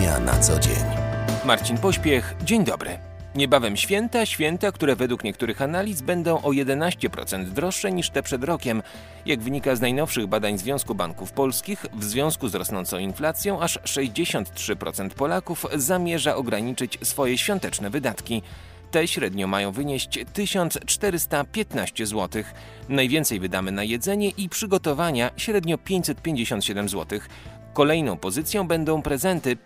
Ekonomia na co dzień. Marcin Pośpiech, dzień dobry. Niebawem święta, które według niektórych analiz będą o 11% droższe niż te przed rokiem. Jak wynika z najnowszych badań Związku Banków Polskich, w związku z rosnącą inflacją aż 63% Polaków zamierza ograniczyć swoje świąteczne wydatki. Te średnio mają wynieść 1415 zł. Najwięcej wydamy na jedzenie i przygotowania, średnio 557 zł. Kolejną pozycją będą prezenty,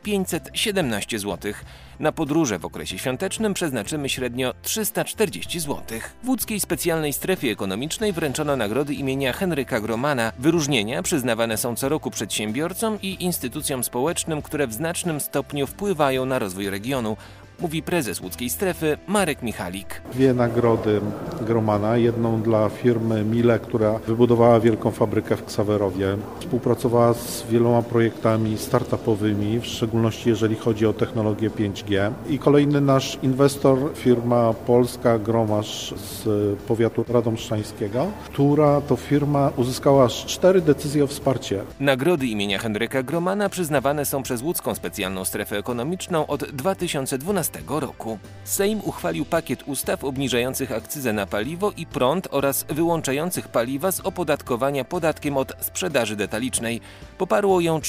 517 zł. Na podróże w okresie świątecznym przeznaczymy średnio 340 zł. W łódzkiej specjalnej strefie ekonomicznej wręczono nagrody imienia Henryka Gromana. Wyróżnienia przyznawane są co roku przedsiębiorcom i instytucjom społecznym, które w znacznym stopniu wpływają na rozwój regionu, mówi prezes łódzkiej strefy Marek Michalik. Dwie nagrody Gromana, jedną dla firmy Miele, która wybudowała wielką fabrykę w Ksawerowie. Współpracowała z wieloma projektami startupowymi, w szczególności jeżeli chodzi o technologię 5G. I kolejny nasz inwestor, firma polska Gromasz z powiatu radomszczańskiego, która to firma uzyskała aż 4 decyzje o wsparcie. Nagrody imienia Henryka Gromana przyznawane są przez łódzką specjalną strefę ekonomiczną od 2012 roku. Sejm uchwalił pakiet ustaw obniżających akcyzę na paliwo i prąd oraz wyłączających paliwa z opodatkowania podatkiem od sprzedaży detalicznej. Poparło ją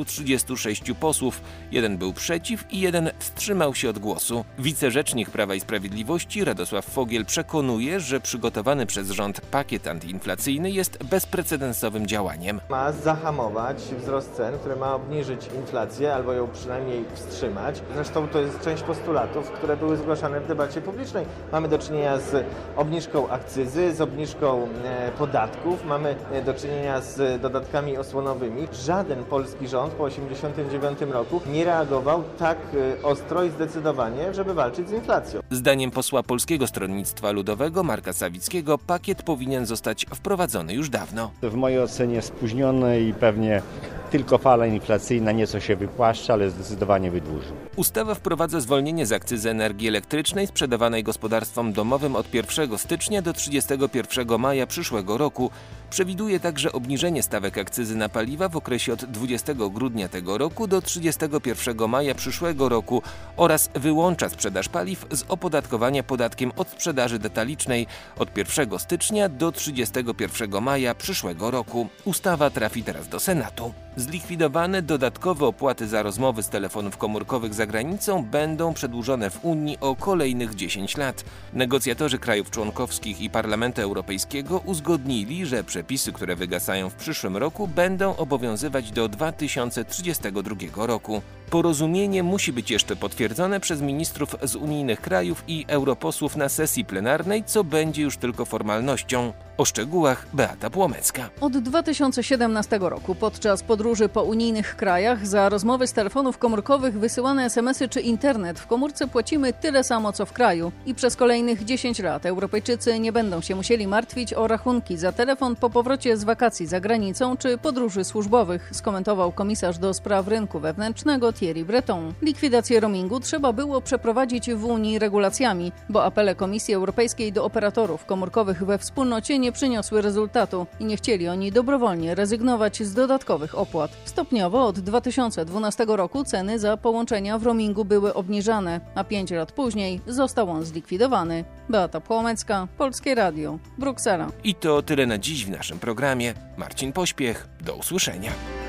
436 posłów, jeden był przeciw i jeden wstrzymał się od głosu. Wicerzecznik Prawa i Sprawiedliwości Radosław Fogiel przekonuje, że przygotowany przez rząd pakiet antyinflacyjny jest bezprecedensowym działaniem. Ma zahamować wzrost cen, który ma obniżyć inflację albo ją przynajmniej wstrzymać. Zresztą to jest część postulatów, które były zgłaszane w debacie publicznej. Mamy do czynienia z obniżką akcyzy, z obniżką podatków, mamy do czynienia z dodatkami osłonowymi. Żaden polski rząd po 1989 roku nie reagował tak ostro i zdecydowanie, żeby walczyć z inflacją. Zdaniem posła Polskiego Stronnictwa Ludowego Marka Sawickiego pakiet powinien zostać wprowadzony już dawno. W mojej ocenie spóźnione i pewnie tylko fala inflacyjna nieco się wypłaszcza, ale zdecydowanie wydłuży. Ustawa wprowadza zwolnienie z akcyzy energii elektrycznej sprzedawanej gospodarstwom domowym od 1 stycznia do 31 maja przyszłego roku. Przewiduje także obniżenie stawek akcyzy na paliwa w okresie od 20 grudnia tego roku do 31 maja przyszłego roku oraz wyłącza sprzedaż paliw z opodatkowania podatkiem od sprzedaży detalicznej od 1 stycznia do 31 maja przyszłego roku. Ustawa trafi teraz do Senatu. Zlikwidowane dodatkowe opłaty za rozmowy z telefonów komórkowych za granicą będą przedłużone w Unii o kolejnych 10 lat. Negocjatorzy krajów członkowskich i Parlamentu Europejskiego uzgodnili, że przepisy, które wygasają w przyszłym roku, będą obowiązywać do 2032 roku. Porozumienie musi być jeszcze potwierdzone przez ministrów z unijnych krajów i europosłów na sesji plenarnej, co będzie już tylko formalnością. O szczegółach Beata Płomecka. Od 2017 roku podczas podróży po unijnych krajach za rozmowy z telefonów komórkowych, wysyłane SMS-y czy internet w komórce płacimy tyle samo co w kraju. I przez kolejnych 10 lat Europejczycy nie będą się musieli martwić o rachunki za telefon po powrocie z wakacji za granicą czy podróży służbowych, skomentował komisarz do spraw rynku wewnętrznego Thierry Breton. Likwidację roamingu trzeba było przeprowadzić w Unii regulacjami, bo apele Komisji Europejskiej do operatorów komórkowych we wspólnocie nie przyniosły rezultatu i nie chcieli oni dobrowolnie rezygnować z dodatkowych opłat. Stopniowo od 2012 roku ceny za połączenia w roamingu były obniżane, a 5 lat później został on zlikwidowany. Beata Płomecka, Polskie Radio, Bruksela. I to tyle na dziś w naszym programie. Marcin Pośpiech, do usłyszenia.